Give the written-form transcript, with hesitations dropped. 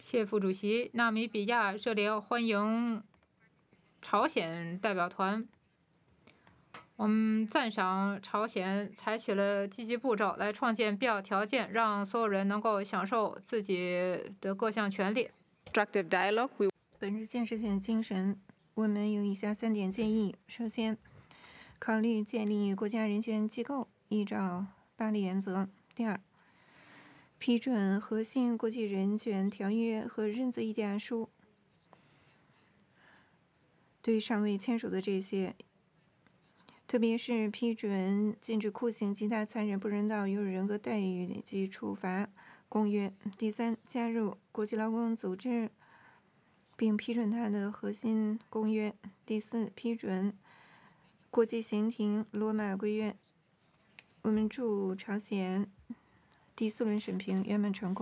谢副主席，纳米比亚热烈欢迎朝鲜代表团。我们赞赏朝鲜采取了积极步骤来创建必要条件，让所有人能够享受自己的各项权利。 本日建设性精神，我们有以下3点建议：首先，考虑建立国家人权机构，依照巴黎原则；第二，批准核心国际人权条约和任则议定案书。对尚未签署的这些，特别是批准禁止酷刑、其他残忍、不人道、有人格待遇及处罚公约；第三，加入国际劳工组织，并批准它的核心公约；第四，批准国际刑庭罗马规约。我们祝朝鲜第4轮审评圆满成功。